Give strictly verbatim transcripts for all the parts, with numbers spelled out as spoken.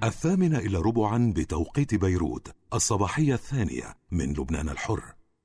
الثامنة إلى ربعا بتوقيت بيروت، الصباحية الثانية من لبنان الحر.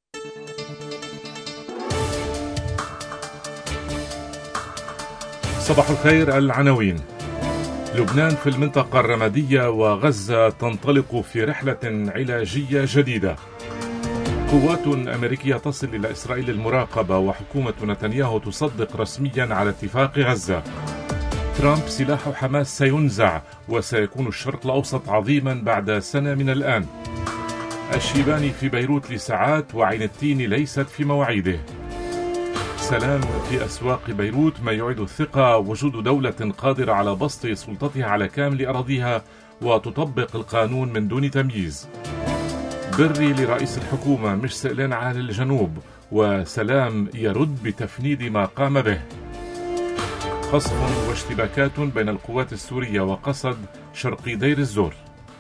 صباح الخير. العناوين: لبنان في المنطقة الرمادية وغزة تنطلق في رحلة علاجية جديدة. قوات أمريكية تصل إلى إسرائيل للمراقبة، وحكومة نتنياهو تصدق رسميا على اتفاق غزة. ترامب: سلاح حماس سينزع وسيكون الشرق الأوسط عظيما بعد سنة من الآن. الشيباني في بيروت لساعات وعين التين ليست في مواعيده. سلام في أسواق بيروت، ما يعيد الثقة وجود دولة قادرة على بسط سلطتها على كامل أراضيها وتطبق القانون من دون تمييز. بري لرئيس الحكومة: مش سئلان عن الجنوب، وسلام يرد بتفنيد ما قام به. قصف واشتباكات بين القوات السورية وقصد شرقي دير الزور.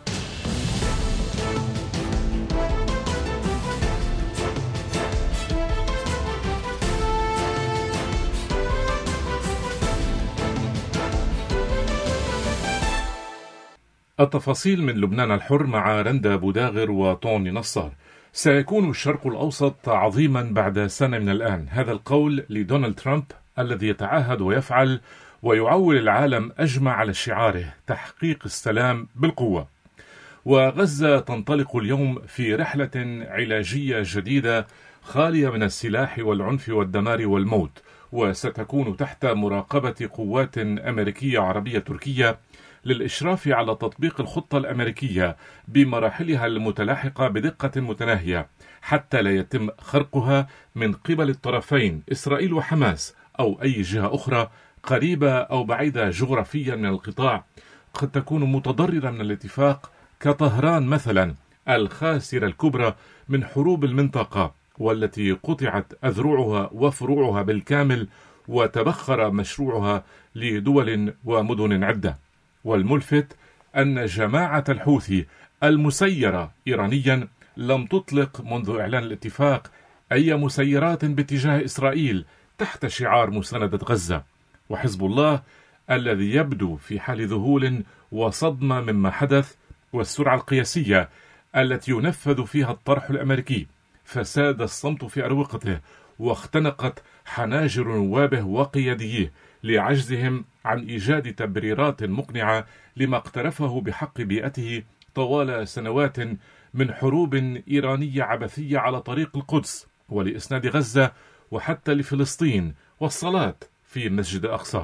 التفاصيل من لبنان الحر مع رندا بوداغر وطوني نصار. سيكون الشرق الأوسط عظيما بعد سنة من الآن، هذا القول لدونالد ترامب الذي يتعهد ويفعل ويعول العالم أجمع على شعاره تحقيق السلام بالقوة. وغزة تنطلق اليوم في رحلة علاجية جديدة خالية من السلاح والعنف والدمار والموت، وستكون تحت مراقبة قوات أمريكية عربية تركية للإشراف على تطبيق الخطة الأمريكية بمراحلها المتلاحقة بدقة متناهية، حتى لا يتم خرقها من قبل الطرفين إسرائيل وحماس أو أي جهة أخرى قريبة أو بعيدة جغرافيا من القطاع قد تكون متضررة من الاتفاق، كطهران مثلا الخاسرة الكبرى من حروب المنطقة والتي قطعت أذرعها وفروعها بالكامل وتبخر مشروعها لدول ومدن عدة. والملفت أن جماعة الحوثي المسيرة إيرانيا لم تطلق منذ إعلان الاتفاق أي مسيرات باتجاه إسرائيل تحت شعار مساندة غزة. وحزب الله الذي يبدو في حال ذهول وصدمة مما حدث والسرعة القياسية التي ينفذ فيها الطرح الأمريكي، فساد الصمت في أروقته واختنقت حناجر نوابه وقياديه لعجزهم عن إيجاد تبريرات مقنعة لما اقترفه بحق بيئته طوال سنوات من حروب إيرانية عبثية على طريق القدس ولإسناد غزة وحتى لفلسطين والصلاة في مسجد الأقصى.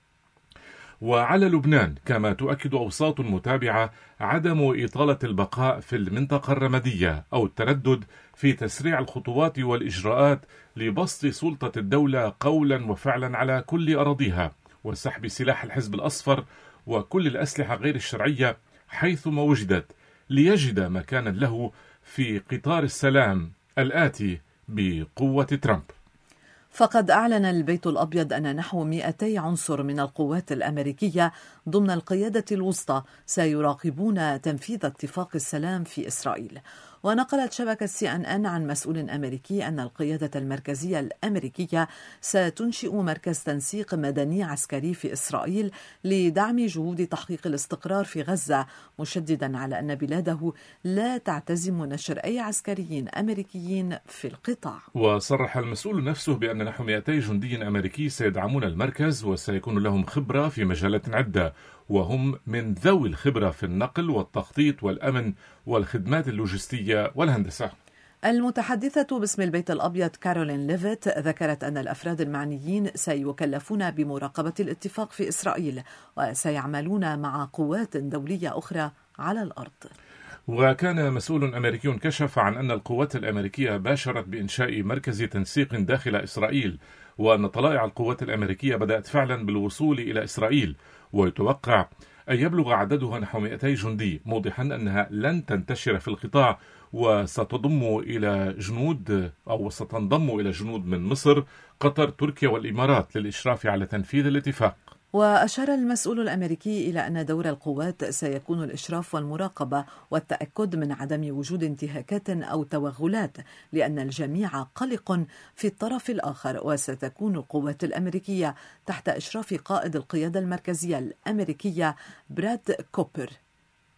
وعلى لبنان كما تؤكد أوساط متابعة عدم إطالة البقاء في المنطقة الرمادية أو التردد في تسريع الخطوات والإجراءات لبسط سلطة الدولة قولا وفعلا على كل أراضيها، وسحب سلاح الحزب الأصفر وكل الأسلحة غير الشرعية حيثما وجدت، ليجد مكانا له في قطار السلام الآتي بقوة ترامب. فقد أعلن البيت الأبيض أن نحو مئتي عنصر من القوات الأمريكية ضمن القيادة الوسطى سيراقبون تنفيذ اتفاق السلام في إسرائيل. ونقلت شبكة سي أن أن عن مسؤول أمريكي أن القيادة المركزية الأمريكية ستنشئ مركز تنسيق مدني عسكري في إسرائيل لدعم جهود تحقيق الاستقرار في غزة، مشددا على أن بلاده لا تعتزم نشر أي عسكريين أمريكيين في القطاع. وصرح المسؤول نفسه بأن نحو مئتي جندي أمريكي سيدعمون المركز وسيكون لهم خبرة في مجالات عدة، وهم من ذوي الخبرة في النقل والتخطيط والأمن والخدمات اللوجستية والهندسة. المتحدثة باسم البيت الأبيض كارولين ليفيت ذكرت أن الأفراد المعنيين سيكلفون بمراقبة الاتفاق في إسرائيل وسيعملون مع قوات دولية أخرى على الأرض. وكان مسؤول أمريكي كشف عن أن القوات الأمريكية باشرت بإنشاء مركز تنسيق داخل إسرائيل، وأن طلائع القوات الأمريكية بدأت فعلا بالوصول إلى إسرائيل، ويتوقع أن يبلغ عددها نحو مئتي جندي، موضحا أنها لن تنتشر في القطاع وستضم إلى جنود أو ستنضم إلى جنود من مصر، قطر، تركيا والإمارات للإشراف على تنفيذ الاتفاق. وأشار المسؤول الأمريكي إلى أن دور القوات سيكون الإشراف والمراقبة والتأكد من عدم وجود انتهاكات أو توغلات، لأن الجميع قلق في الطرف الآخر، وستكون القوات الأمريكية تحت إشراف قائد القيادة المركزية الأمريكية براد كوبر.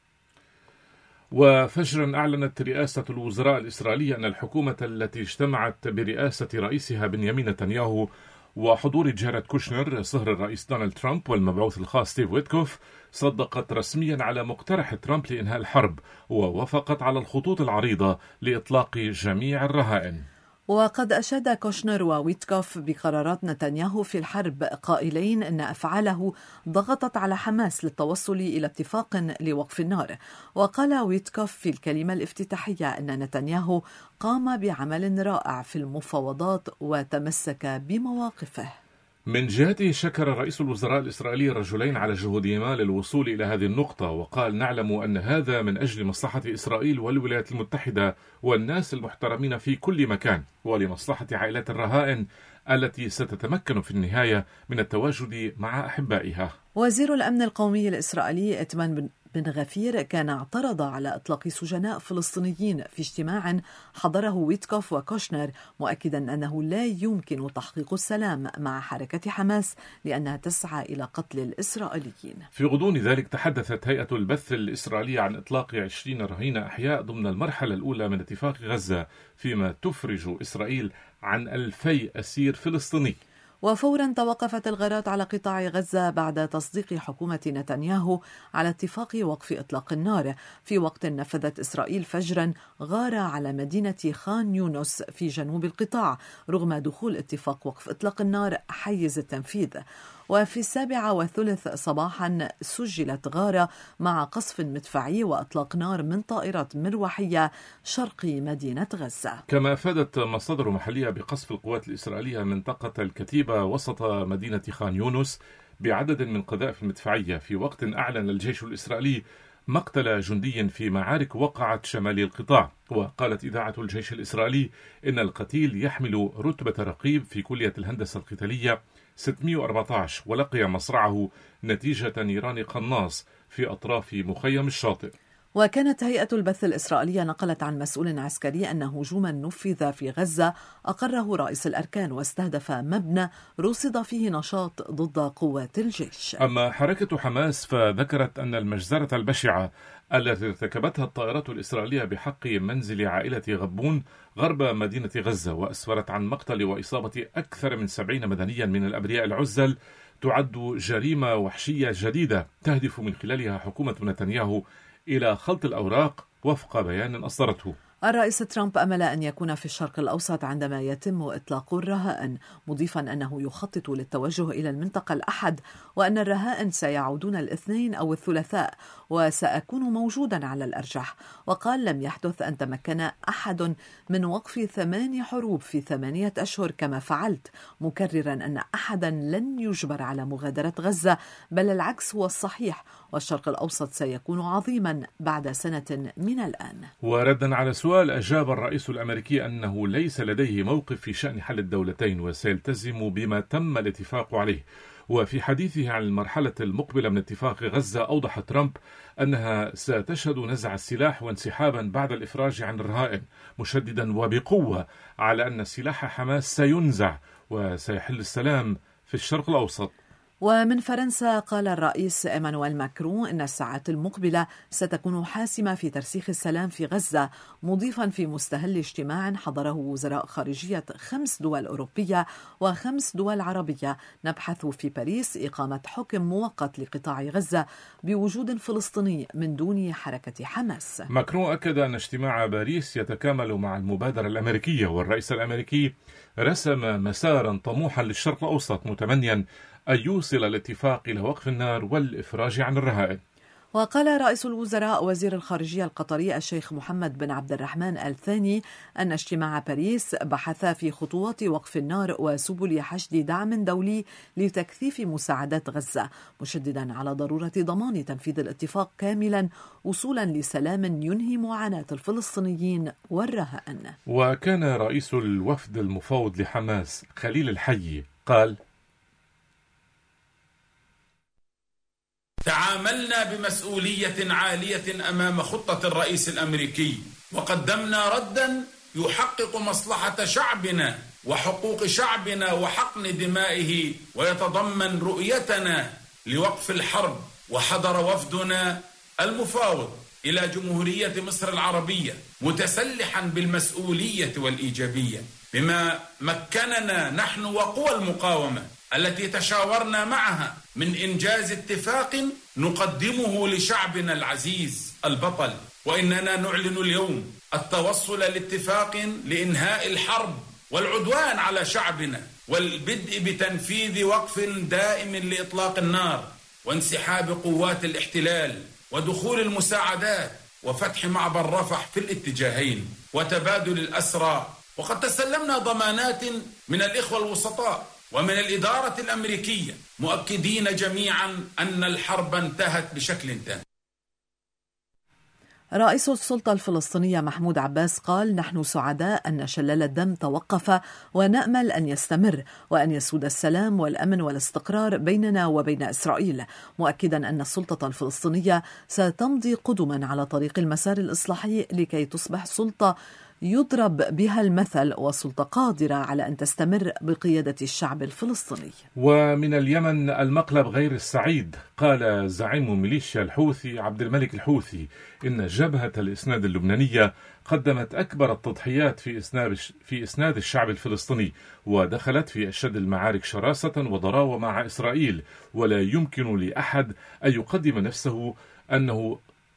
وفجرا أعلنت رئاسة الوزراء الإسرائيلية أن الحكومة التي اجتمعت برئاسة رئيسها بنيامين نتنياهو وحضور جارد كوشنر صهر الرئيس دونالد ترامب والمبعوث الخاص ستيف ويتكوف صدقت رسميا على مقترح ترامب لإنهاء الحرب، ووافقت على الخطوط العريضة لإطلاق جميع الرهائن. وقد أشاد كوشنر وويتكوف بقرارات نتنياهو في الحرب قائلين أن أفعاله ضغطت على حماس للتوصل إلى اتفاق لوقف النار. وقال ويتكوف في الكلمة الافتتاحية أن نتنياهو قام بعمل رائع في المفاوضات وتمسك بمواقفه. من جهته شكر رئيس الوزراء الإسرائيلي الرجلين على جهودهما للوصول إلى هذه النقطة، وقال: نعلم أن هذا من أجل مصلحة إسرائيل والولايات المتحدة والناس المحترمين في كل مكان، ولمصلحة عائلات الرهائن التي ستتمكن في النهاية من التواجد مع أحبائها. وزير الأمن القومي الإسرائيلي إيتمان بن غفير كان اعترض على إطلاق سجناء فلسطينيين في اجتماع حضره ويتكوف وكوشنر، مؤكدا أنه لا يمكن تحقيق السلام مع حركة حماس لأنها تسعى إلى قتل الإسرائيليين. في غضون ذلك تحدثت هيئة البث الإسرائيلية عن إطلاق عشرين رهين أحياء ضمن المرحلة الأولى من اتفاق غزة، فيما تفرج إسرائيل عن ألفي أسير فلسطيني. وفورا توقفت الغارات على قطاع غزة بعد تصديق حكومة نتنياهو على اتفاق وقف إطلاق النار، في وقت نفذت إسرائيل فجرا غارة على مدينة خان يونس في جنوب القطاع رغم دخول اتفاق وقف إطلاق النار حيز التنفيذ. وفي السابعة والثلث صباحا سجلت غارة مع قصف مدفعي وأطلاق نار من طائرات مروحية شرقي مدينة غزة. كما أفادت مصادر محلية بقصف القوات الإسرائيلية منطقة الكتيبة وسط مدينة خان يونس بعدد من قذائف المدفعية، في وقت أعلن الجيش الإسرائيلي مقتل جندي في معارك وقعت شمال القطاع. وقالت إذاعة الجيش الإسرائيلي إن القتيل يحمل رتبة رقيب في كلية الهندسة القتالية ستمئة وأربعة عشر، ولقي مصرعه نتيجة نيران قناص في أطراف مخيم الشاطئ. وكانت هيئة البث الإسرائيلية نقلت عن مسؤول عسكري أن هجوما نفذ في غزة أقره رئيس الأركان واستهدف مبنى رصد فيه نشاط ضد قوات الجيش. أما حركة حماس فذكرت أن المجزرة البشعة التي ارتكبتها الطائرات الإسرائيلية بحق منزل عائلة غبون غرب مدينة غزة وأسفرت عن مقتل وإصابة أكثر من سبعين مدنيا من الأبرياء العزل تعد جريمة وحشية جديدة تهدف من خلالها حكومة نتنياهو إلى خلط الأوراق وفق بيان أصدرته. الرئيس ترامب أمل أن يكون في الشرق الأوسط عندما يتم إطلاق الرهائن، مضيفا أنه يخطط للتوجه إلى المنطقة الأحد وأن الرهائن سيعودون الاثنين أو الثلاثاء وسأكون موجودا على الأرجح. وقال: لم يحدث أن تمكن أحد من وقف ثماني حروب في ثمانية أشهر كما فعلت، مكررا أن أحدا لن يجبر على مغادرة غزة، بل العكس هو الصحيح، والشرق الأوسط سيكون عظيما بعد سنة من الآن. وردا على سؤال، أجاب الرئيس الأمريكي أنه ليس لديه موقف في شأن حل الدولتين وسيلتزم بما تم الاتفاق عليه. وفي حديثه عن المرحلة المقبلة من اتفاق غزة أوضح ترامب أنها ستشهد نزع السلاح وانسحابا بعد الإفراج عن الرهائن، مشددا وبقوة على أن سلاح حماس سينزع وسيحل السلام في الشرق الأوسط. ومن فرنسا قال الرئيس إيمانويل ماكرون إن الساعات المقبلة ستكون حاسمة في ترسيخ السلام في غزة، مضيفا في مستهل اجتماع حضره وزراء خارجية خمس دول أوروبية وخمس دول عربية نبحث في باريس إقامة حكم مؤقت لقطاع غزة بوجود فلسطيني من دون حركة حماس. ماكرون أكد أن اجتماع باريس يتكامل مع المبادرة الأمريكية، والرئيس الأمريكي رسم مسارا طموحا للشرق الأوسط متمنيا أن يوصل الاتفاق إلى وقف النار والإفراج عن الرهائن. وقال رئيس الوزراء وزير الخارجية القطري الشيخ محمد بن عبد الرحمن آل ثاني أن اجتماع باريس بحث في خطوات وقف النار وسبل حشد دعم دولي لتكثيف مساعدات غزة، مشددا على ضرورة ضمان تنفيذ الاتفاق كاملا وصولا لسلام ينهي معاناة الفلسطينيين والرهائن. وكان رئيس الوفد المفوض لحماس خليل الحي قال: تعاملنا بمسؤولية عالية أمام خطة الرئيس الأمريكي، وقدمنا ردا يحقق مصلحة شعبنا وحقوق شعبنا وحقن دمائه، ويتضمن رؤيتنا لوقف الحرب. وحضر وفدنا المفاوض إلى جمهورية مصر العربية متسلحا بالمسؤولية والإيجابية، بما مكننا نحن وقوى المقاومة التي تشاورنا معها من إنجاز اتفاق نقدمه لشعبنا العزيز البطل. وإننا نعلن اليوم التوصل لاتفاق لإنهاء الحرب والعدوان على شعبنا، والبدء بتنفيذ وقف دائم لإطلاق النار وانسحاب قوات الاحتلال ودخول المساعدات وفتح معبر رفح في الاتجاهين وتبادل الأسرى. وقد تسلمنا ضمانات من الإخوة الوسطاء ومن الإدارة الأمريكية مؤكدين جميعا أن الحرب انتهت بشكل تام. رئيس السلطة الفلسطينية محمود عباس قال: نحن سعداء أن شلال الدم توقف، ونأمل أن يستمر وأن يسود السلام والأمن والاستقرار بيننا وبين إسرائيل، مؤكدا أن السلطة الفلسطينية ستمضي قدما على طريق المسار الإصلاحي لكي تصبح سلطة يضرب بها المثل وسلطة قادرة على أن تستمر بقيادة الشعب الفلسطيني. ومن اليمن المقلب غير السعيد، قال زعيم ميليشيا الحوثي عبد الملك الحوثي إن جبهة الإسناد اللبنانية قدمت أكبر التضحيات في إسناد في إسناد الشعب الفلسطيني، ودخلت في أشد المعارك شراسة وضراوة مع إسرائيل، ولا يمكن لأحد أن يقدم نفسه أنه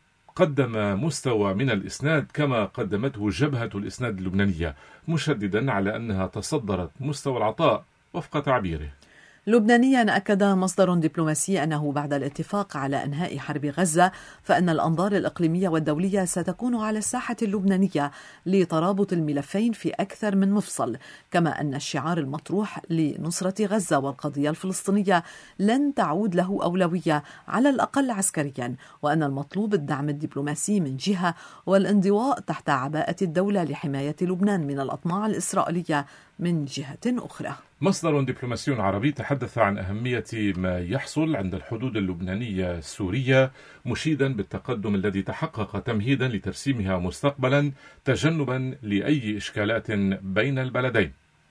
قدم مستوى من الإسناد كما قدمته جبهة الإسناد اللبنانية، مشددا على أنها تصدرت مستوى العطاء وفق تعبيره. لبنانيا أكد مصدر دبلوماسي أنه بعد الاتفاق على إنهاء حرب غزة فإن الأنظار الإقليمية والدولية ستكون على الساحة اللبنانية لترابط الملفين في أكثر من مفصل، كما أن الشعار المطروح لنصرة غزة والقضية الفلسطينية لن تعود له أولوية على الأقل عسكريا، وأن المطلوب الدعم الدبلوماسي من جهة والانضواء تحت عباءة الدولة لحماية لبنان من الأطماع الإسرائيلية من جهة أخرى. مصدر دبلوماسي عربي تحدث عن أهمية ما يحصل عند الحدود اللبنانية السورية، مشيدا بالتقدم الذي تحقق تمهيدا لترسيمها مستقبلا تجنبا لأي إشكالات بين البلدين.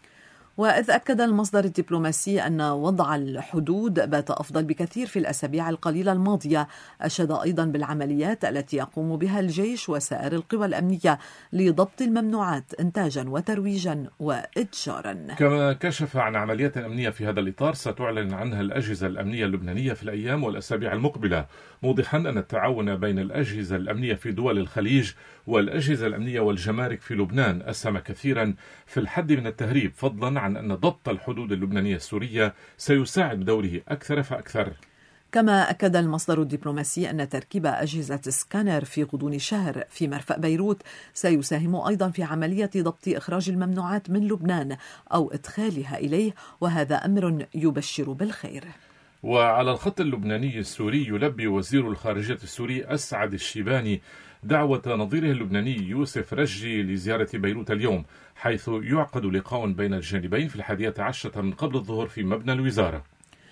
وإذ أكد المصدر الدبلوماسي أن وضع الحدود بات أفضل بكثير في الأسابيع القليلة الماضية، أشاد أيضا بالعمليات التي يقوم بها الجيش وسائر القوى الأمنية لضبط الممنوعات إنتاجا وترويجا وإتجارا. كما كشف عن عمليات أمنية في هذا الإطار ستعلن عنها الأجهزة الأمنية اللبنانية في الأيام والأسابيع المقبلة، موضحا أن التعاون بين الأجهزة الأمنية في دول الخليج والأجهزة الأمنية والجمارك في لبنان أسهم كثيرا في الحد من التهريب، فضلا عن أن ضبط الحدود اللبنانية السورية سيساعد بدوره أكثر فأكثر. كما أكد المصدر الدبلوماسي أن تركيب أجهزة سكانر في غضون شهر في مرفأ بيروت سيساهم أيضا في عملية ضبط إخراج الممنوعات من لبنان أو إدخالها إليه، وهذا أمر يبشر بالخير. وعلى الخط اللبناني السوري يلبي وزير الخارجية السوري أسعد الشيباني دعوة نظيره اللبناني يوسف رجي لزيارة بيروت اليوم، حيث يعقد لقاء بين الجانبين في الحادية عشرة من قبل الظهر في مبنى الوزارة.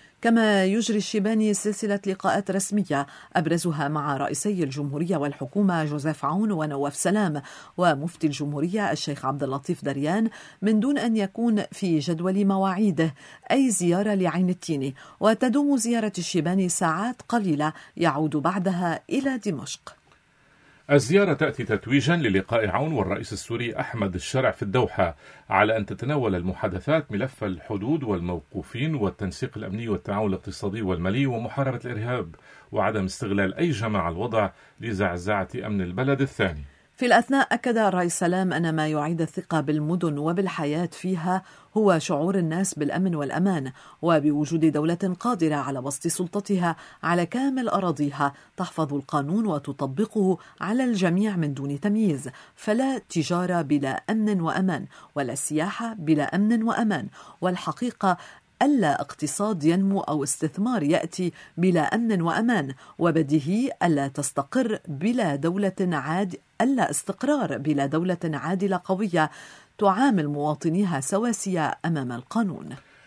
كما يجري الشيباني سلسلة لقاءات رسمية أبرزها مع رئيسي الجمهورية والحكومة جوزيف عون ونواف سلام ومفتي الجمهورية الشيخ عبد اللطيف دريان، من دون أن يكون في جدول مواعيده أي زيارة لعين التيني، وتدوم زيارة الشيباني ساعات قليلة يعود بعدها إلى دمشق. الزيارة تأتي تتويجا للقاء عون والرئيس السوري أحمد الشرع في الدوحة، على أن تتناول المحادثات ملف الحدود والموقوفين والتنسيق الأمني والتعاون الاقتصادي والمالي ومحاربة الإرهاب، وعدم استغلال أي جماعة الوضع لزعزعة أمن البلد الثاني. في الأثناء أكد الرئيس سلام أن ما يعيد الثقة بالمدن وبالحياة فيها هو شعور الناس بالأمن والأمان، وبوجود دولة قادرة على بسط سلطتها على كامل أراضيها تحفظ القانون وتطبقه على الجميع من دون تمييز، فلا تجارة بلا أمن وأمان، ولا سياحة بلا أمن وأمان، والحقيقة ألا اقتصاد ينمو أو استثمار يأتي بلا أمن وأمان، وبديهي ألا تستقر بلا دولة عاد ألا استقرار بلا دولة عادلة قوية تعامل مواطنيها سواسية أمام القانون.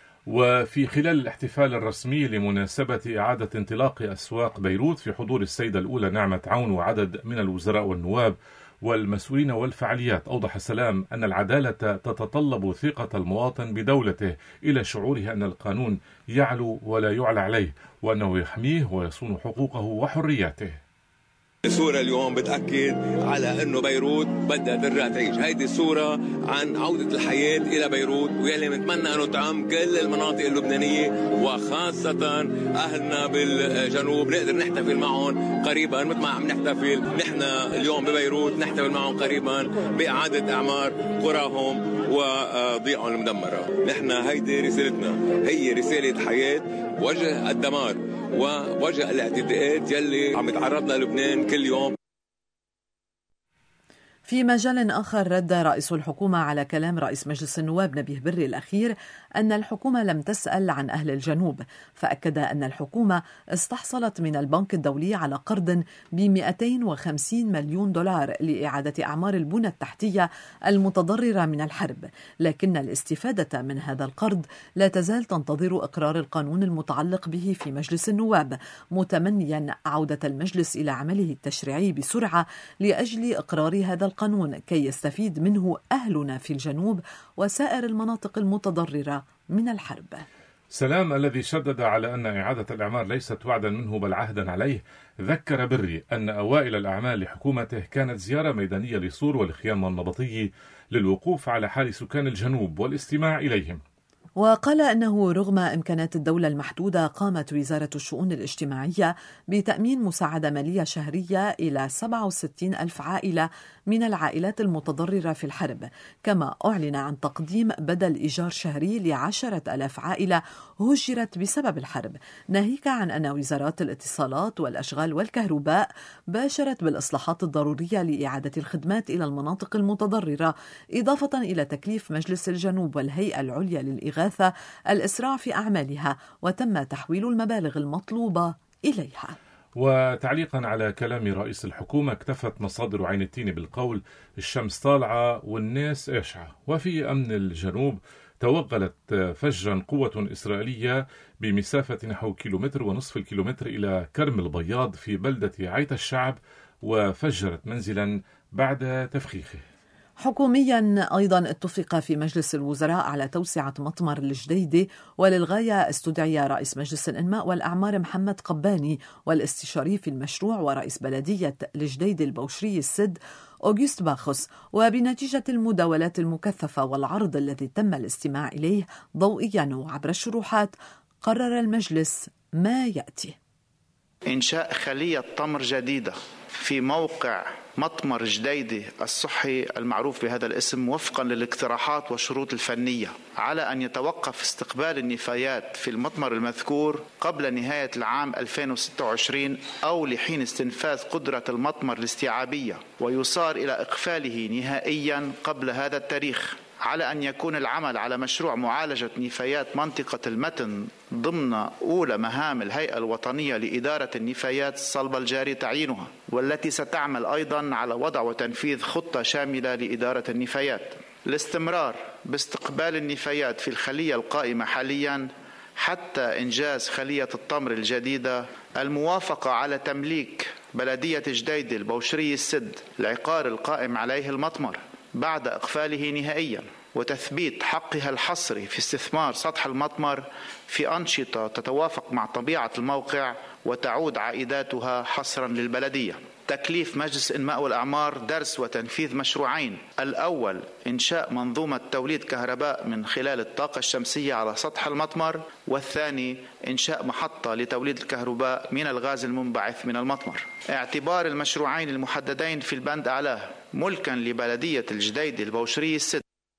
وفي خلال الاحتفال الرسمي لمناسبة إعادة انطلاق أسواق بيروت في حضور السيدة الأولى نعمة عون وعدد من الوزراء والنواب والمسؤولين والفعاليات، أوضح سلام أن العدالة تتطلب ثقة المواطن بدولته إلى شعوره أن القانون يعلو ولا يعلى عليه، وأنه يحميه ويصون حقوقه وحرياته. الصورة اليوم بتأكد على أنه بيروت بدها ترجع تعيش. هيدي الصورة عن عودة الحياة إلى بيروت، ويلي نتمنى أنه تعم كل المناطق اللبنانية وخاصة أهلنا بالجنوب نقدر نحتفل معهم قريبا مثل ما عم نحتفل نحن اليوم ببيروت، نحتفل معهم قريبا بإعادة إعمار قراهم وضيعهم المدمرة. نحن هيدي رسالتنا، هي رسالة حياة وجه الدمار ووجه الاعتداءات يلي عم يتعرض لها لبنان كل يوم. في مجال آخر، رد رئيس الحكومة على كلام رئيس مجلس النواب نبيه بري الأخير أن الحكومة لم تسأل عن أهل الجنوب، فأكد أن الحكومة استحصلت من البنك الدولي على قرض ب مئتين وخمسين مليون دولار لإعادة أعمار البنى التحتية المتضررة من الحرب، لكن الاستفادة من هذا القرض لا تزال تنتظر إقرار القانون المتعلق به في مجلس النواب، متمنيا عودة المجلس إلى عمله التشريعي بسرعة لأجل إقرار هذا القانون كي يستفيد منه أهلنا في الجنوب وسائر المناطق المتضررة من الحرب. سلام الذي شدد على أن إعادة الإعمار ليست وعدا منه بل عهدا عليه، ذكر بري أن أوائل الأعمال لحكومته كانت زيارة ميدانية لصور والخيام والنبطية للوقوف على حال سكان الجنوب والاستماع إليهم. وقال أنه رغم إمكانات الدولة المحدودة قامت وزارة الشؤون الاجتماعية بتأمين مساعدة مالية شهرية إلى سبعة وستين ألف عائلة من العائلات المتضررة في الحرب، كما أعلن عن تقديم بدل إيجار شهري لعشرة ألاف عائلة هجرت بسبب الحرب، ناهيك عن أن وزارات الاتصالات والأشغال والكهرباء باشرت بالإصلاحات الضرورية لإعادة الخدمات إلى المناطق المتضررة، إضافة إلى تكليف مجلس الجنوب والهيئة العليا للإغاثة الإسراع في أعمالها، وتم تحويل المبالغ المطلوبة إليها. وتعليقا على كلام رئيس الحكومة، اكتفت مصادر عين التين بالقول الشمس طالعة والناس إشعة. وفي أمن الجنوب توغلت فجرا قوة إسرائيلية بمسافة نحو كيلومتر ونصف الكيلومتر إلى كرم البياض في بلدة عيت الشعب، وفجرت منزلا بعد تفخيخه. حكوميا أيضا اتفق في مجلس الوزراء على توسعة مطمر الجديدة، وللغاية استدعي رئيس مجلس الإنماء والأعمار محمد قباني والاستشاري في المشروع ورئيس بلدية الجديدة البوشري السد أوغست باخوس. وبنتيجة المداولات المكثفة والعرض الذي تم الاستماع إليه ضوئيا وعبر الشروحات، قرر المجلس ما يأتي: إنشاء خلية تمر جديدة في موقع مطمر جديدة الصحي المعروف بهذا الاسم، وفقا للاقتراحات والشروط الفنية، على أن يتوقف استقبال النفايات في المطمر المذكور قبل نهاية العام ألفين وستة وعشرين أو لحين استنفاذ قدرة المطمر الاستيعابية، ويصار إلى إقفاله نهائيا قبل هذا التاريخ، على أن يكون العمل على مشروع معالجة نفايات منطقة المتن ضمن أولى مهام الهيئة الوطنية لإدارة النفايات الصلبة الجاري تعيينها، والتي ستعمل أيضا على وضع وتنفيذ خطة شاملة لإدارة النفايات. الاستمرار باستقبال النفايات في الخلية القائمة حاليا حتى إنجاز خلية التمر الجديدة، الموافقة على تمليك بلدية جديدة البوشري السد العقار القائم عليه المطمر بعد إقفاله نهائيا، وتثبيت حقها الحصري في استثمار سطح المطمر في أنشطة تتوافق مع طبيعة الموقع وتعود عائداتها حصرا للبلدية. تكليف مجلس الإنماء والأعمار درس وتنفيذ مشروعين: الأول إنشاء منظومة توليد كهرباء من خلال الطاقة الشمسية على سطح المطمر، والثاني إنشاء محطة لتوليد الكهرباء من الغاز المنبعث من المطمر. اعتبار المشروعين المحددين في البند أعلاه ملكا لبلدية الجديدة البوشري السد.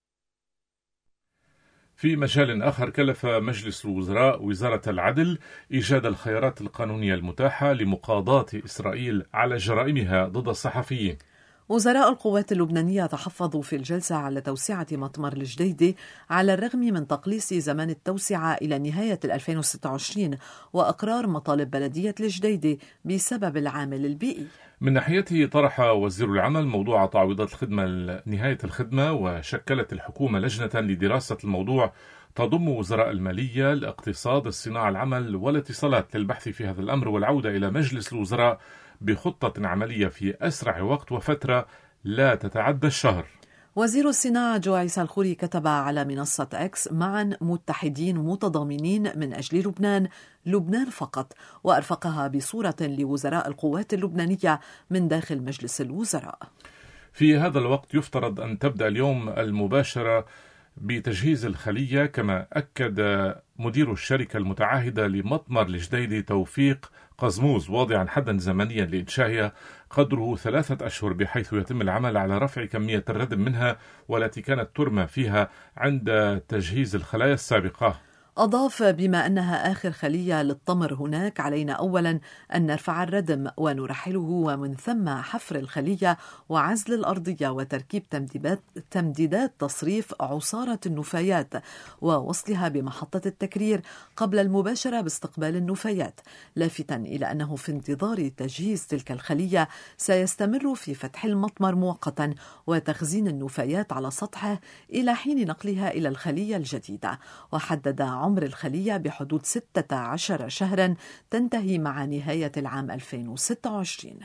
في مجال آخر، كلف مجلس الوزراء وزارة العدل إيجاد الخيارات القانونية المتاحة لمقاضاة إسرائيل على جرائمها ضد الصحفيين. وزراء القوات اللبنانية تحفظوا في الجلسة على توسعة مطمر الجديدة على الرغم من تقليص زمان التوسعة إلى نهاية ألفين وستة وعشرين وأقرار مطالب بلدية الجديدة بسبب العامل البيئي. من ناحيته طرح وزير العمل موضوع تعويضات الخدمة نهاية الخدمة، وشكلت الحكومة لجنة لدراسة الموضوع تضم وزراء المالية، الاقتصاد، الصناعة، العمل والاتصالات للبحث في هذا الأمر والعودة إلى مجلس الوزراء بخطة عملية في أسرع وقت وفترة لا تتعدى الشهر. وزير الصناعة جو عيسى الخوري كتب على منصة إكس: معا متحدين متضامنين من أجل لبنان، لبنان فقط، وأرفقها بصورة لوزراء القوات اللبنانية من داخل مجلس الوزراء. في هذا الوقت يفترض أن تبدأ اليوم المباشرة بتجهيز الخلية، كما أكد مدير الشركة المتعهدة لمطمر الجديدي توفيق قزموز واضعا حدا زمنيا لإنشائها قدره ثلاثة أشهر، بحيث يتم العمل على رفع كمية الردم منها والتي كانت ترمى فيها عند تجهيز الخلايا السابقة. أضاف: بما أنها آخر خلية للتمر هناك، علينا أولا أن نرفع الردم ونرحله، ومن ثم حفر الخلية وعزل الأرضية وتركيب تمديدات, تمديدات تصريف عصارة النفايات ووصلها بمحطة التكرير قبل المباشرة باستقبال النفايات، لافتا إلى أنه في انتظار تجهيز تلك الخلية سيستمر في فتح المطمر مؤقتا وتخزين النفايات على سطحه إلى حين نقلها إلى الخلية الجديدة. وحدد عمر الخلية بحدود ستة عشر شهرا تنتهي مع نهاية العام ألفين وستة وعشرين.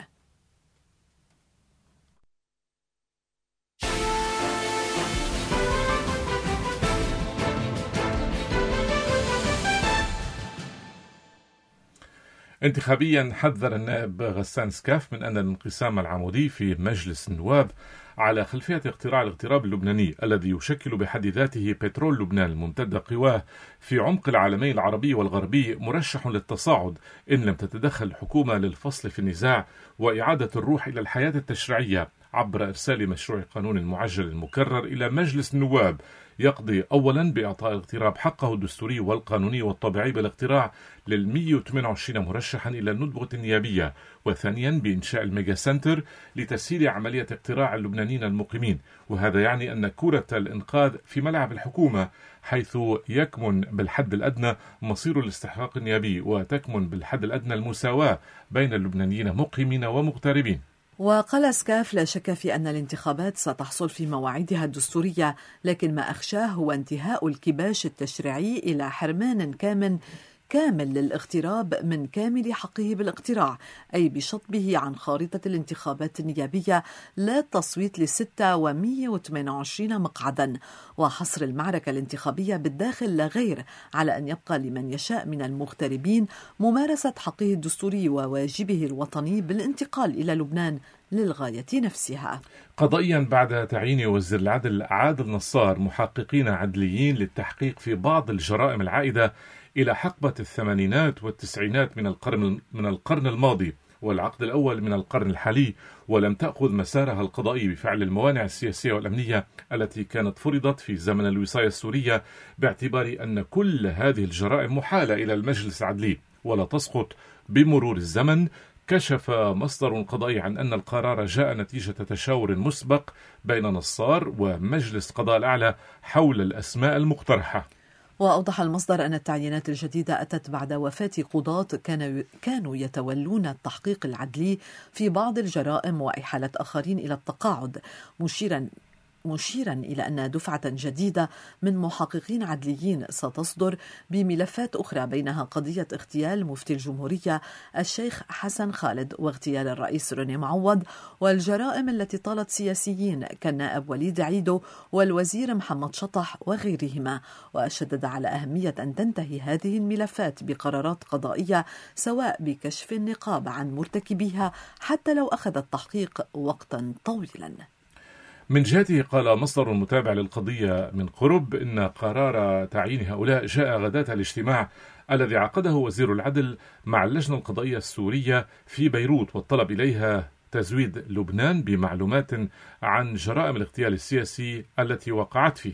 انتخابيا حذر النائب غسان سكاف من أن الانقسام العمودي في مجلس النواب على خلفية اقتراع الاغتراب اللبناني الذي يشكل بحد ذاته بترول لبنان الممتد قواه في عمق العالمين العربي والغربي مرشح للتصاعد إن لم تتدخل الحكومة للفصل في النزاع وإعادة الروح إلى الحياة التشريعية عبر إرسال مشروع قانون المعجل المكرر إلى مجلس النواب يقضي أولا بإعطاء الاغتراب حقه الدستوري والقانوني والطبيعي بالاقتراع لل مئة وثمانية وعشرين مرشحا إلى الندبة النيابية، وثانيا بإنشاء الميجا سنتر لتسهيل عملية اقتراع اللبنانيين المقيمين، وهذا يعني أن كرة الإنقاذ في ملعب الحكومة، حيث يكمن بالحد الأدنى مصير الاستحقاق النيابي وتكمن بالحد الأدنى المساواة بين اللبنانيين مقيمين ومغتربين. وقال سكاف: لا شك في أن الانتخابات ستحصل في مواعيدها الدستورية، لكن ما أخشاه هو انتهاء الكباش التشريعي إلى حرمان كامل كامل للاغتراب من كامل حقه بالاقتراع، أي بشطبه عن خارطة الانتخابات النيابية لا التصويت لستة ومئة وثمانية وعشرين مقعدا، وحصر المعركة الانتخابية بالداخل لا غير، على أن يبقى لمن يشاء من المغتربين ممارسة حقه الدستوري وواجبه الوطني بالانتقال إلى لبنان للغاية نفسها. قضائيا بعد تعيين وزير العدل عادل نصار محققين عدليين للتحقيق في بعض الجرائم العائدة إلى حقبة الثمانينات والتسعينات من القرن من القرن الماضي والعقد الأول من القرن الحالي، ولم تأخذ مسارها القضائي بفعل الموانع السياسية والأمنية التي كانت فرضت في زمن الوصاية السورية، باعتبار أن كل هذه الجرائم محالة إلى المجلس العدلي ولا تسقط بمرور الزمن. كشف مصدر قضائي عن أن القرار جاء نتيجة تشاور مسبق بين نصار ومجلس قضاء الأعلى حول الأسماء المقترحة. وأوضح المصدر أن التعيينات الجديدة أتت بعد وفاة قضاة كانوا يتولون التحقيق العدلي في بعض الجرائم وإحالة آخرين إلى التقاعد، مشيرا مشيرا إلى أن دفعة جديدة من محققين عدليين ستصدر بملفات أخرى، بينها قضية اغتيال مفتي الجمهورية الشيخ حسن خالد واغتيال الرئيس روني معوض، والجرائم التي طالت سياسيين كالنائب وليد عيدو والوزير محمد شطح وغيرهما. وشدد على أهمية أن تنتهي هذه الملفات بقرارات قضائية، سواء بكشف النقاب عن مرتكبيها حتى لو أخذ التحقيق وقتا طويلا. من جهته قال مصدر متابع للقضية من قرب إن قرار تعيين هؤلاء جاء غداة الاجتماع الذي عقده وزير العدل مع اللجنة القضائية السورية في بيروت، والطلب إليها تزويد لبنان بمعلومات عن جرائم الاغتيال السياسي التي وقعت فيه.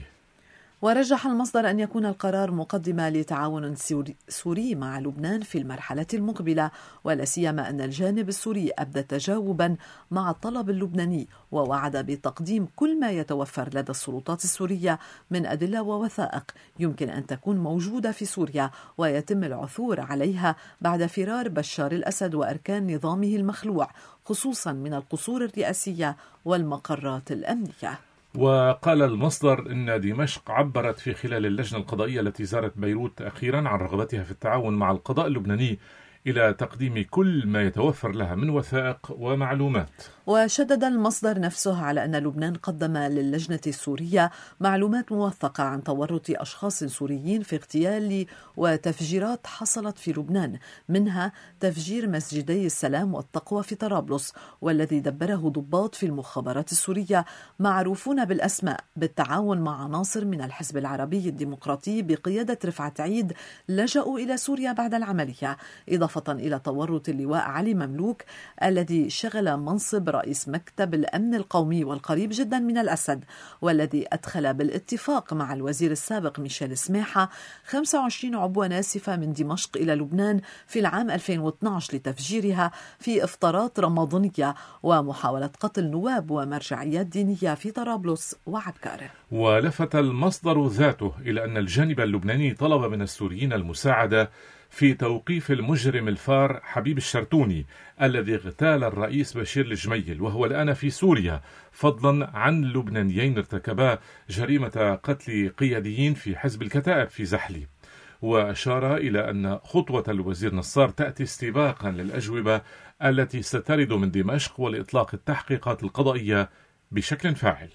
ورجح المصدر أن يكون القرار مقدمة لتعاون سوري مع لبنان في المرحلة المقبلة، ولا سيما أن الجانب السوري أبدى تجاوبا مع الطلب اللبناني، ووعد بتقديم كل ما يتوفر لدى السلطات السورية من أدلة ووثائق يمكن أن تكون موجودة في سوريا ويتم العثور عليها بعد فرار بشار الأسد وأركان نظامه المخلوع، خصوصا من القصور الرئاسية والمقرات الأمنية. وقال المصدر إن دمشق عبرت في خلال اللجنة القضائية التي زارت بيروت أخيرا عن رغبتها في التعاون مع القضاء اللبناني إلى تقديم كل ما يتوفر لها من وثائق ومعلومات. وشدد المصدر نفسه على أن لبنان قدم للجنة السورية معلومات موثقة عن تورط أشخاص سوريين في اغتيال وتفجيرات حصلت في لبنان، منها تفجير مسجدي السلام والتقوى في طرابلس، والذي دبره ضباط في المخابرات السورية معروفون بالأسماء بالتعاون مع عناصر من الحزب العربي الديمقراطي بقيادة رفعت عيد لجأوا إلى سوريا بعد العملية، إضافة إلى تورط اللواء علي مملوك الذي شغل منصب رئيس مكتب الأمن القومي والقريب جدا من الأسد، والذي أدخل بالاتفاق مع الوزير السابق ميشيل سماحة خمسة وعشرين عبوة ناسفة من دمشق إلى لبنان في العام ألفين واثني عشر لتفجيرها في إفطارات رمضانية ومحاولة قتل نواب ومرجعيات دينية في طرابلس وعكاره. ولفت المصدر ذاته إلى أن الجانب اللبناني طلب من السوريين المساعدة في توقيف المجرم الفار حبيب الشرتوني الذي اغتال الرئيس بشير الجميل وهو الآن في سوريا، فضلا عن لبنانيين ارتكبا جريمة قتل قياديين في حزب الكتائب في زحلي. وأشار إلى أن خطوة الوزير نصار تأتي استباقا للأجوبة التي سترد من دمشق ولإطلاق التحقيقات القضائية بشكل فاعل.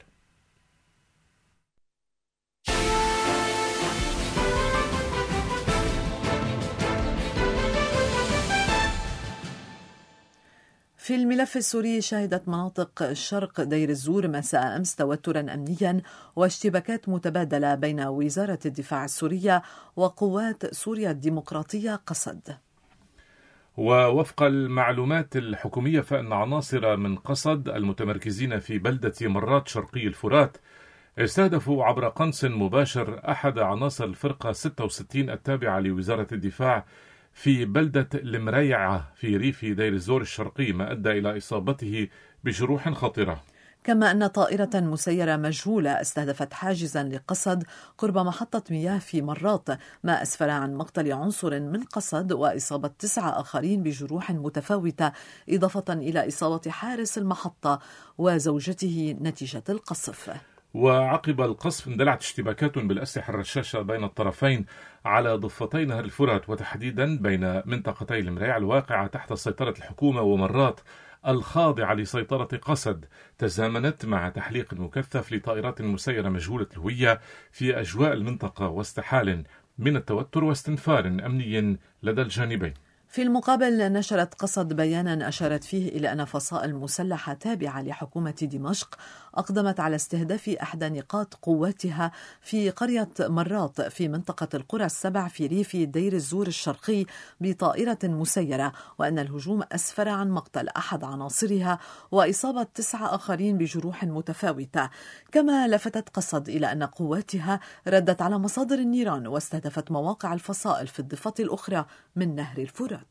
في الملف السوري شهدت مناطق شرق دير الزور مساء أمس توترا أمنيا واشتباكات متبادلة بين وزارة الدفاع السورية وقوات سوريا الديمقراطية قصد. ووفق المعلومات الحكومية فإن عناصر من قصد المتمركزين في بلدة مرات شرقي الفرات استهدفوا عبر قنص مباشر أحد عناصر الفرقة ستة وستين التابعة لوزارة الدفاع في بلدة المريعة في ريف دير الزور الشرقي، ما أدى إلى إصابته بجروح خطيرة. كما أن طائرة مسيرة مجهولة استهدفت حاجزا لقصد قرب محطة مياه في مرات، ما أسفر عن مقتل عنصر من قصد وإصابة تسعة آخرين بجروح متفاوتة، إضافة إلى إصابة حارس المحطة وزوجته نتيجة القصف. وعقب القصف اندلعت اشتباكات بالأسلحة الرشاشة بين الطرفين على ضفتي نهر الفرات، وتحديدا بين منطقتي المريع الواقعة تحت سيطرة الحكومة ومرات الخاضعة لسيطرة قسد، تزامنت مع تحليق مكثف لطائرات مسيرة مجهولة الهوية في أجواء المنطقة واستحال من التوتر واستنفار أمني لدى الجانبين. في المقابل نشرت قصد بيانا أشارت فيه إلى أن فصائل مسلحة تابعة لحكومة دمشق أقدمت على استهداف أحد نقاط قواتها في قرية مرات في منطقة القرى السبع في ريف دير الزور الشرقي بطائرة مسيرة، وأن الهجوم أسفر عن مقتل أحد عناصرها وإصابة تسعة آخرين بجروح متفاوتة. كما لفتت قصد إلى أن قواتها ردت على مصادر النيران واستهدفت مواقع الفصائل في الضفة الأخرى من نهر الفرات.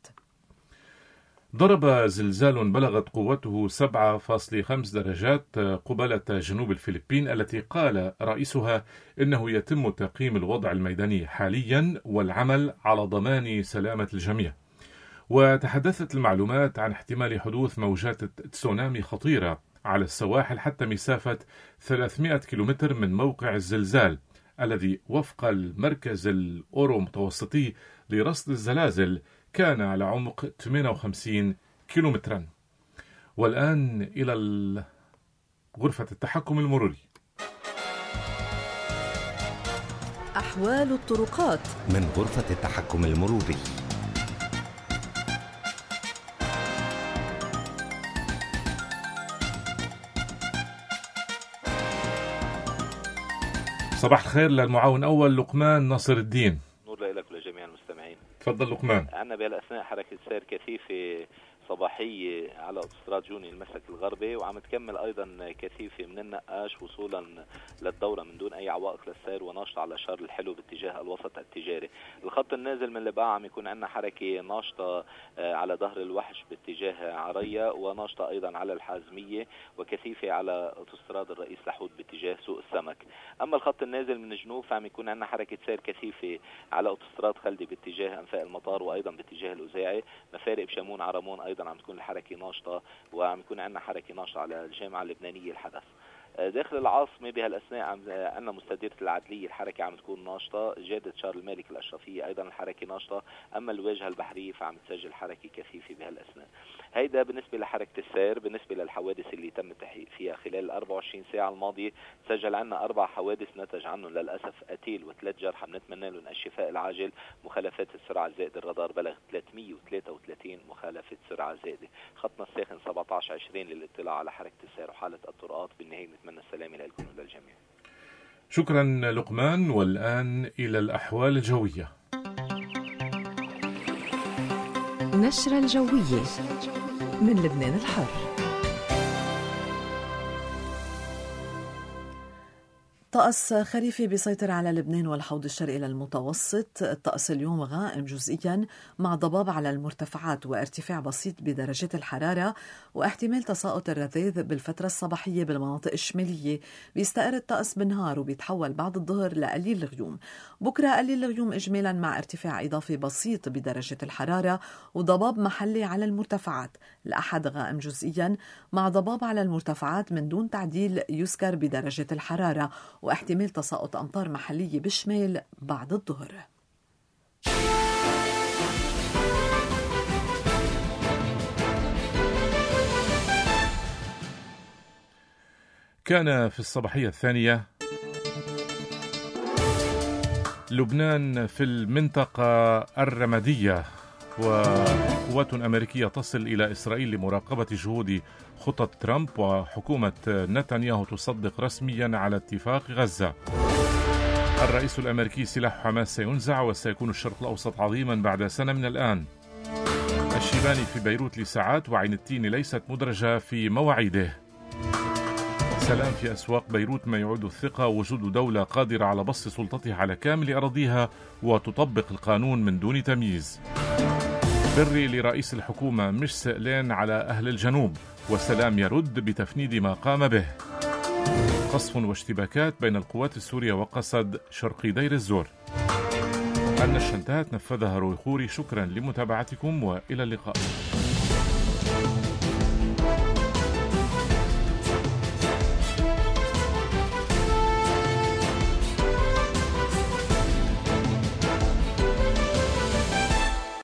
ضرب زلزال بلغت قوته سبعة فاصلة خمسة درجات قبالة جنوب الفلبين التي قال رئيسها إنه يتم تقييم الوضع الميداني حاليا والعمل على ضمان سلامة الجميع. وتحدثت المعلومات عن احتمال حدوث موجات تسونامي خطيرة على السواحل حتى مسافة ثلاثمائة كيلومتر من موقع الزلزال الذي وفق المركز الأورو متوسطي لرصد الزلازل كان على عمق ثمانية وخمسين كيلومترا. والآن إلى غرفة التحكم المروري. أحوال الطرقات من غرفة التحكم المروري. صباح الخير للمعاون أول لقمان ناصر الدين. نور لك ولجميع المستمعين. تفضل لقمان. عندنا بهالأثناء حركة سير كثيفة صباحية على أوتوستراد جوني المسلك الغربي، وعم تكمل أيضا كثيفة من النقاش وصولا للدورة من دون أي عوائق للسير، وناشطة على شارل الحلو باتجاه الوسط التجاري. الخط النازل من لباع عم يكون عندنا حركة ناشطة على ظهر الوحش باتجاه عرية، وناشطة أيضا على الحازمية، وكثيفة على أوتوستراد الرئيس لحود باتجاه سوق السمك. أما الخط النازل من الجنوب فعم يكون عندنا حركة سير كثيفة على أوتوستراد خلدي باتجاه أنفاق المطار وأيضا باتجاه الأوزاعي. مفارق بشمون عرمون أيضا عم تكون الحركة ناشطة، وعم يكون عندنا حركة ناشطة على الجامعة اللبنانية الحدث. داخل العاصمة بهالأثناء عم عندنا مستديرة العدلية الحركة عم تكون ناشطة، جادة شارل الملك الأشرفية أيضا الحركة ناشطة، أما الواجهة البحرية فعم تسجل حركة كثيفة بهالأثناء. هيدا بالنسبة لحركة السير. بالنسبة للحوادث اللي تم التحقيق فيها خلال الأربع وعشرين ساعة الماضية، سجل عنا أربع حوادث نتج عنهم للأسف قتيل وثلاث جرحى، بنتمنى لهم الشفاء العاجل. مخالفات السرعة الزائدة الرادار بلغ ثلاثمئة وثلاثة وثلاثين مخالفة سرعة زائدة. خطنا الساخن سبعة عشر عشرين للاطلاع على حركة السير وحالة الطرقات. بالنهاية نتمنى السلامة لكم وللجميع. شكرا لقمان. والآن إلى الأحوال الجوية. نشرة الجوية من لبنان الحر. طقس خريفي بيسيطر على لبنان والحوض الشرقي للمتوسط. الطقس اليوم غائم جزئيا مع ضباب على المرتفعات وارتفاع بسيط بدرجات الحرارة واحتمال تساقط الرذاذ بالفترة الصباحية بالمناطق الشمالية. بيستقر الطقس بالنهار وبيتحول بعد الظهر لقليل الغيوم. بكرة قليل الغيوم إجمالا مع ارتفاع إضافي بسيط بدرجة الحرارة وضباب محلي على المرتفعات. الأحد غائم جزئيا مع ضباب على المرتفعات من دون تعديل يذكر بدرجة الحرارة واحتمال تساقط أمطار محلية بالشمال بعد الظهر. كان في الصباحية الثانية لبنان في المنطقة الرمادية، وقوات أمريكية تصل إلى إسرائيل لمراقبة جهود خطط ترامب، وحكومة نتنياهو تصدق رسميا على اتفاق غزة. الرئيس الأمريكي سلاح حماس سينزع وسيكون الشرق الأوسط عظيما بعد سنة من الآن. الشيباني في بيروت لساعات وعين التين ليست مدرجة في مواعيده. سلام في أسواق بيروت ما يعود الثقة وجود دولة قادرة على بسط سلطتها على كامل أراضيها وتطبق القانون من دون تمييز. بري لرئيس الحكومة مش سئلان على أهل الجنوب، وسلام يرد بتفنيد ما قام به. قصف واشتباكات بين القوات السورية وقصد شرقي دير الزور. النشرة انتهت، نفذها روي خوري. شكرا لمتابعتكم وإلى اللقاء.